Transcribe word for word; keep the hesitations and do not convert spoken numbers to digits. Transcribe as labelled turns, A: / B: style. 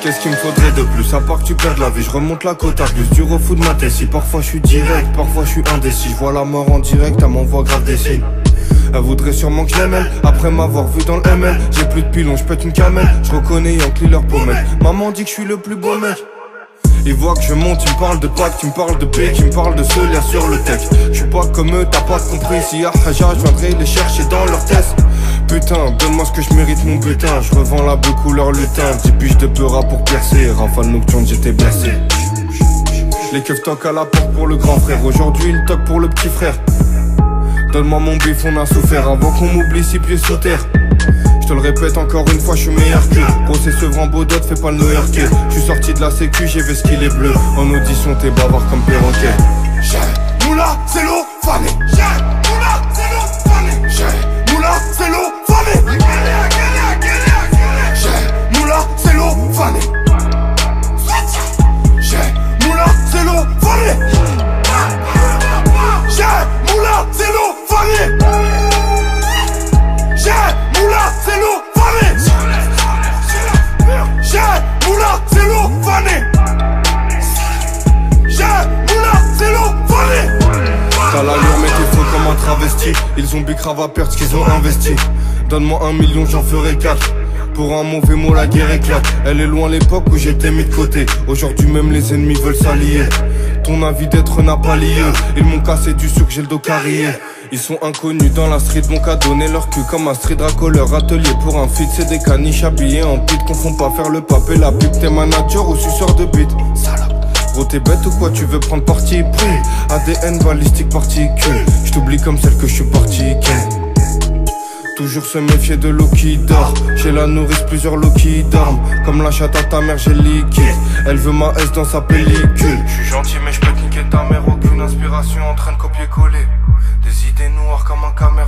A: Qu'est-ce qu'il me faudrait de plus, à part que tu perdes la vie, je remonte la côte à plus, du refou de ma tessie. Parfois je suis direct, parfois je suis indécis, je vois la mort en direct, elle m'envoie grave des signes. Elle voudrait sûrement que je l'aime, après m'avoir vu dans le M L. J'ai plus de pilon, je pète une camelle, je reconnais Yankee leur pommette. Maman dit que je suis le plus beau mec. Ils voient que je monte, ils me parlent de pack, tu me parles de pique, ils me parlent de ce lien sur le texte. Je suis pas comme eux, t'as pas compris, si y'a Haja, je viendrai les chercher dans leur test. Putain, donne-moi ce que je mérite mon butin, je revends la bleue couleur lutin. Dix piges de peura pour percer, rafale nocturne j'étais blessé. Les keufs toquent à la porte pour le grand frère, aujourd'hui ils toquent pour le petit frère. Donne-moi mon bif, on a souffert avant qu'on m'oublie six pieds sous terre. Je te le répète encore une fois, je suis meilleur que. Gros c'est sevrant Baudot, fais pas le new-yorkais. Je suis sorti de la sécu, j'ai vu ce qu'il est bleu. En audition t'es bavard comme perroquet.
B: J'ai Moula, c'est l'eau, fané. J'ai Moula, c'est l'eau, fané. J'ai Moula, c'est l'eau, fané. J'ai Moula, c'est l'eau, fané. J'ai Moula, c'est l'eau, fané. J'ai Moula, c'est l'eau, fané. J'ai Moula, c'est l'eau, fané. J'ai Moula, c'est l'eau, fané. J'ai Moula, c'est l'eau, fané.
A: T'as l'allure mais t'es faux comme un travesti. Ils ont bicrave à perdre ce qu'ils ont investi. Donne-moi un million, j'en ferai quatre. Pour un mauvais mot la guerre éclate. Elle est loin l'époque où j'étais mis de côté. Aujourd'hui même les ennemis veulent s'allier. Ton avis d'être n'a pas lieu. Ils m'ont cassé du sucre, j'ai le dos carrié. Ils sont inconnus dans la street, mon qu'à donner leur cul comme un street racoleur. Atelier pour un feat, c'est des caniches habillés en pit. Confond pas faire le pape et la pipe. T'es manager ou suceur de bite. Salope. Gros t'es bête ou quoi, tu veux prendre parti pris. A D N balistique particule. J't'oublie comme celle que je suis parti ken. Toujours se méfier de l'eau qui dort. J'ai la nourrice, plusieurs lots qui dorment. Comme la chatte à ta mère, j'ai liquide. Elle veut ma S dans sa pellicule. J'suis gentil mais j'peux niquer ta mère. Aucune inspiration en train de copier-coller. Des idées noires comme un caméra.